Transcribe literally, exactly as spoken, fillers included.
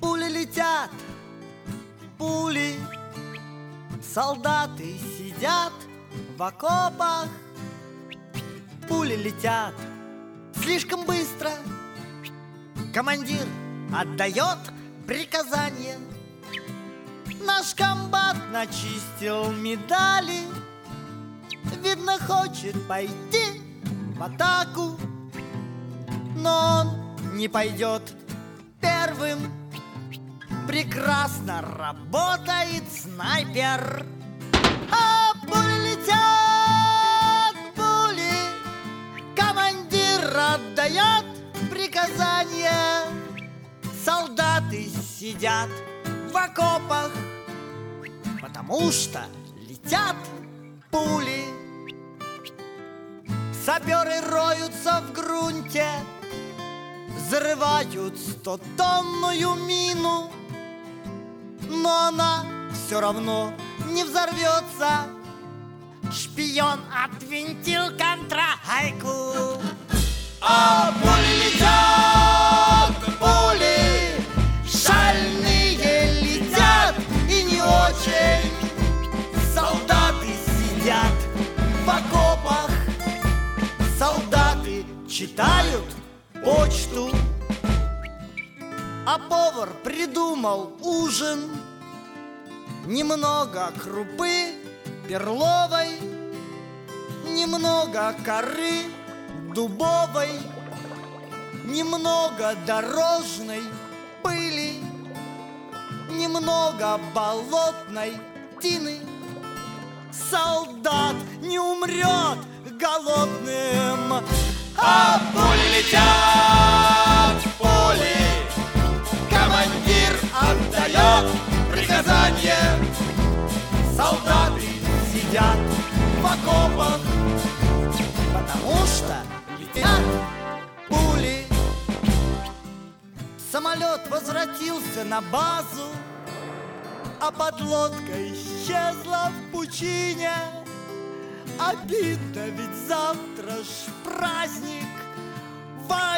Пули летят, пули, солдаты сидят в окопах. Пули летят слишком быстро, командир отдает приказание. Наш комбат начистил медали, видно, хочет пойти в атаку, но он не пойдет первым. Прекрасно работает снайпер. А пули летят, пули, командир отдает приказание. Солдаты сидят в окопах, потому что летят пули. Саперы роются в грунте, взрывают стотонную мину, но она все равно не взорвется. Шпион отвинтил контрагайку. А пули летят, пули, шальные летят и не очень. Солдаты сидят в окопах, солдаты читают почту, а повар придумал ужин. Немного крупы перловой, немного коры дубовой, немного дорожной пыли, немного болотной тины. Солдат не умрет голодным. А пули летят, пули, командир отдает приказание. Солдаты сидят в окопах, потому что летят пули. Самолет возвратился на базу, а подлодка исчезла в пучине. Обидно, ведь завтра ж праздник.